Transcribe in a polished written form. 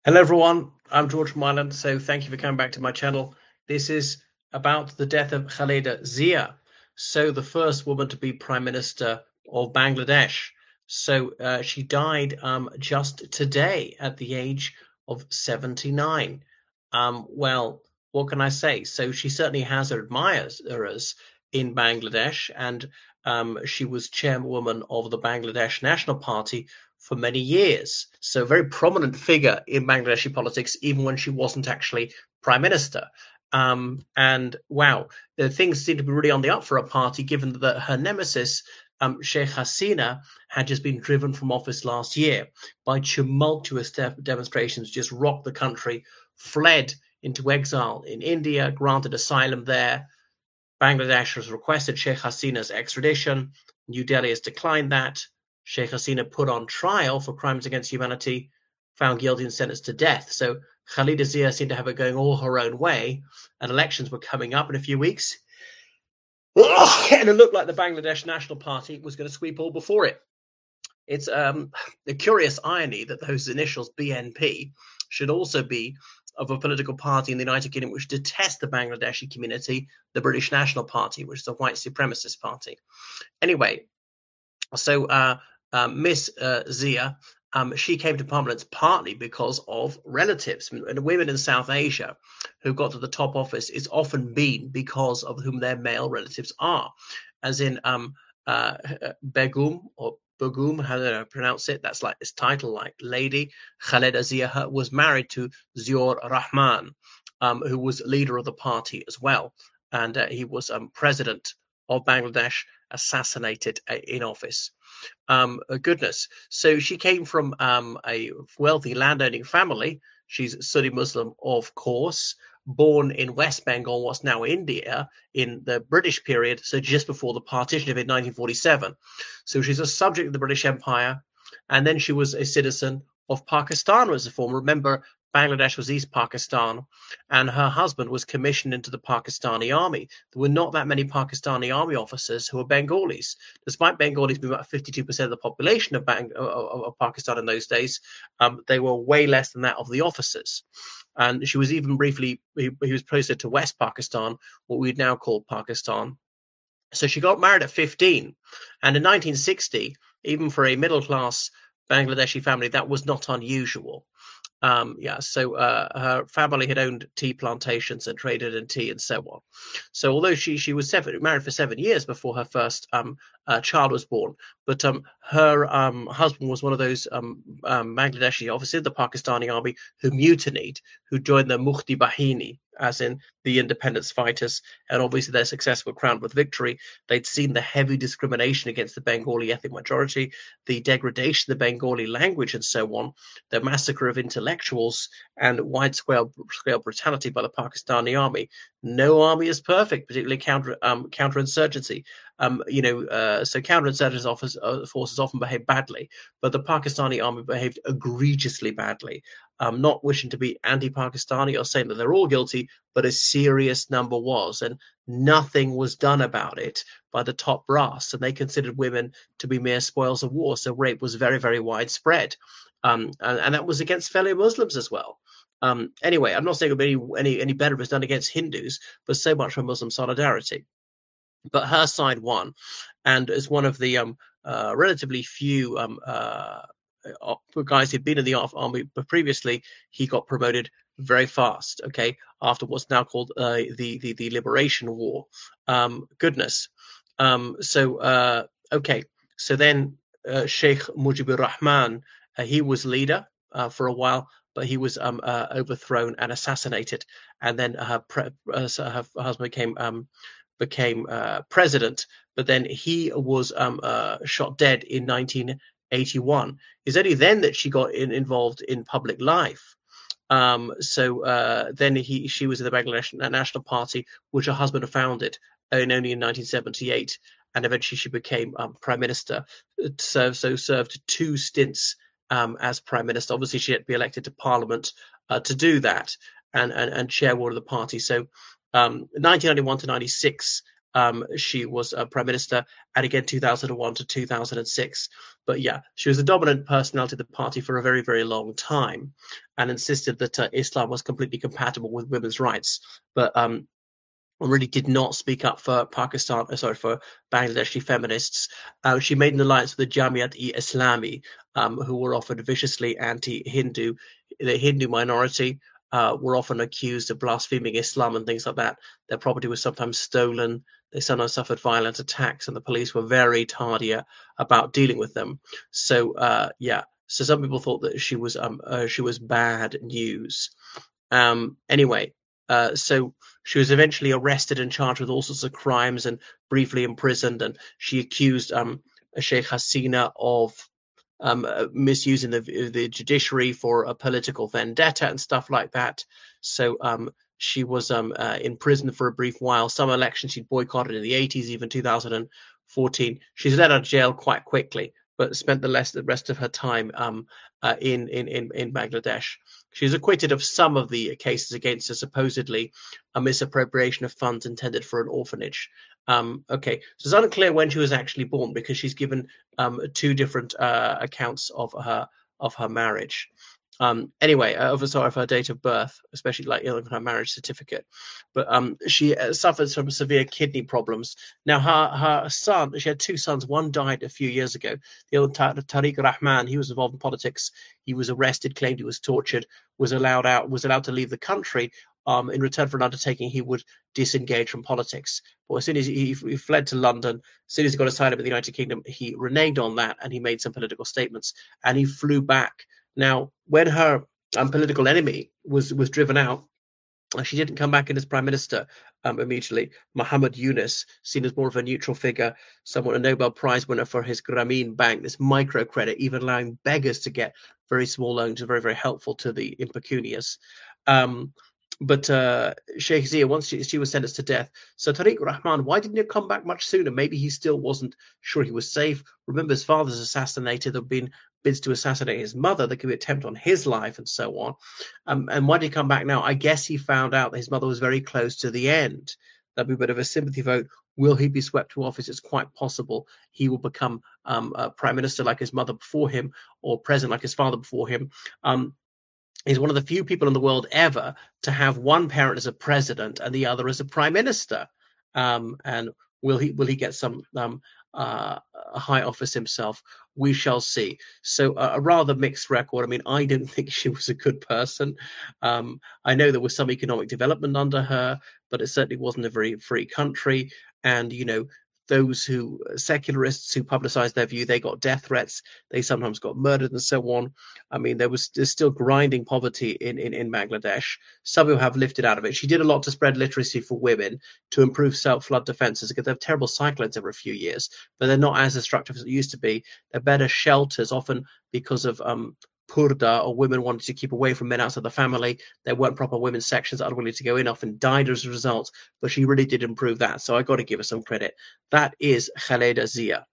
Hello everyone, I'm George from Ireland, so thank you for coming back to my channel. This is about the death of Khaleda Zia, so the first woman to be Prime Minister of Bangladesh. She died just today at the age of 79. Well, what can I say? So she certainly has her admirers in Bangladesh, and she was chairwoman of the Bangladesh National Party for many years. So a very prominent figure in Bangladeshi politics, even when she wasn't actually prime minister. And wow, the things seem to be really on the up for a party, given that her nemesis, Sheikh Hasina, had just been driven from office last year by tumultuous demonstrations, just rocked the country, fled into exile in India, granted asylum there. Bangladesh has requested Sheikh Hasina's extradition. New Delhi has declined that. Sheikh Hasina put on trial for crimes against humanity, found guilty and sentenced to death. So Khalida Zia seemed to have it going all her own way, and elections were coming up in a few weeks. And it looked like the Bangladesh National Party was going to sweep all before it. It's a curious irony that those initials BNP should also be of a political party in the United Kingdom which detests the Bangladeshi community, the British National Party, which is a white supremacist party. Anyway, so Miss Zia, she came to prominence partly because of relatives. And women in South Asia who got to the top office is often been because of whom their male relatives are, as in Begum or Begum, how do I pronounce it? That's like this title, like lady. Khaleda Zia was married to Ziaur Rahman, who was leader of the party as well. And he was president of Bangladesh, assassinated in office. Goodness. So she came from a wealthy landowning family. She's Sunni Muslim, of course, born in West Bengal, what's now India, in the British period, so just before the partition of it, 1947. So she's a subject of the British Empire, and then she was a citizen of Pakistan as a former. Remember, Bangladesh was East Pakistan, and her husband was commissioned into the Pakistani army. There were not that many Pakistani army officers who were Bengalis. Despite Bengalis being about 52% of the population of Pakistan in those days, they were way less than that of the officers. And she was even briefly, he was posted to West Pakistan, what we'd now call Pakistan. So she got married at 15. And in 1960, even for a middle class Bangladeshi family, that was not unusual. So her family had owned tea plantations and traded in tea and so on. So although she was married for 7 years before her first child was born, but her husband was one of those Bangladeshi officers in the Pakistani army who mutinied, who joined the Mukhti Bahini, as in the independence fighters, and obviously their success were crowned with victory. They'd seen the heavy discrimination against the Bengali ethnic majority, the degradation of the Bengali language, and so on, the massacre of intellectuals, and wide-scale brutality by the Pakistani army. No army is perfect, particularly counterinsurgency. So counterinsurgency forces often behave badly, but the Pakistani army behaved egregiously badly. Not wishing to be anti-Pakistani or saying that they're all guilty, but a serious number was, and nothing was done about it by the top brass, and they considered women to be mere spoils of war. So rape was very, very widespread, and that was against fellow Muslims as well. Anyway, I'm not saying any better was done against Hindus, but so much for Muslim solidarity. But her side won, and as one of the relatively few guys who'd been in the army but previously, he got promoted very fast. Okay, after what's now called the Liberation War. Goodness. Okay, so then Sheikh Mujibur Rahman, he was leader for a while, but he was overthrown and assassinated, and then her husband became president, but then he was shot dead in 1981. It's only then that she got involved in public life. Then she was in the Bangladesh National Party, which her husband founded, and only in 1978, and eventually she became prime minister. Served 2 stints as prime minister. Obviously, she had to be elected to parliament to do that, and chair one of the party. So 1991 to 96, she was a prime minister, and again 2001 to 2006. But yeah, she was a dominant personality of the party for a very, very long time, and insisted that Islam was completely compatible with women's rights. But really did not speak up for for Bangladeshi feminists. She made an alliance with the Jamiat-e Islami, who were often viciously anti-Hindu. The Hindu minority were often accused of blaspheming Islam and things like that. Their property was sometimes stolen. They sometimes suffered violent attacks, and the police were very tardy about dealing with them. So yeah, so some people thought that she was bad news. Anyway, so she was eventually arrested and charged with all sorts of crimes and briefly imprisoned. And she accused Sheikh Hasina of misusing the judiciary for a political vendetta and stuff like that. So she was in prison for a brief while. Some elections she'd boycotted in the 80s, even 2014. She's let out of jail quite quickly, but spent the rest of her time in Bangladesh. She was acquitted of some of the cases against her, supposedly a misappropriation of funds intended for an orphanage. Okay, so it's unclear when she was actually born, because she's given two different accounts of her marriage. Anyway, sorry, of her date of birth, especially like her marriage certificate. But she suffers from severe kidney problems. Now, her son, she had two sons. One died a few years ago. The other, Tariq Rahman, he was involved in politics. He was arrested, claimed he was tortured, was allowed to leave the country. In return for an undertaking, he would disengage from politics. But as soon as he fled to London, as soon as he got asylum in the United Kingdom, he reneged on that, and he made some political statements, and he flew back. Now, when her political enemy was driven out, she didn't come back in as prime minister immediately. Muhammad Yunus, seen as more of a neutral figure, somewhat a Nobel Prize winner for his Grameen Bank, this microcredit, even allowing beggars to get very small loans, very, very helpful to the impecunious. But Sheikh Zia, once she was sentenced to death. So Tariq Rahman, why didn't he come back much sooner? Maybe he still wasn't sure he was safe. Remember, his father's assassinated. There have been bids to assassinate his mother. There could be an attempt on his life and so on. And why did he come back now? I guess he found out that his mother was very close to the end. That'd be a bit of a sympathy vote. Will he be swept to office? It's quite possible he will become a prime minister like his mother before him, or president like his father before him. He's one of the few people in the world ever to have one parent as a president and the other as a prime minister. And will he get some high office himself? We shall see. So a rather mixed record. I mean, I don't think she was a good person. I know there was some economic development under her, but it certainly wasn't a very free country. And, you know, those secularists who publicized their view, they got death threats. They sometimes got murdered and so on. I mean, there's still grinding poverty in Bangladesh. Some who have lifted out of it. She did a lot to spread literacy for women, to improve self-flood defenses, because they have terrible cyclones every few years, but they're not as destructive as it used to be. They're better shelters, often because of purda, or women wanted to keep away from men outside the family. There weren't proper women's sections that are willing to go in, often died as a result, but she really did improve that. So I got to give her some credit. That is Khaleda Zia.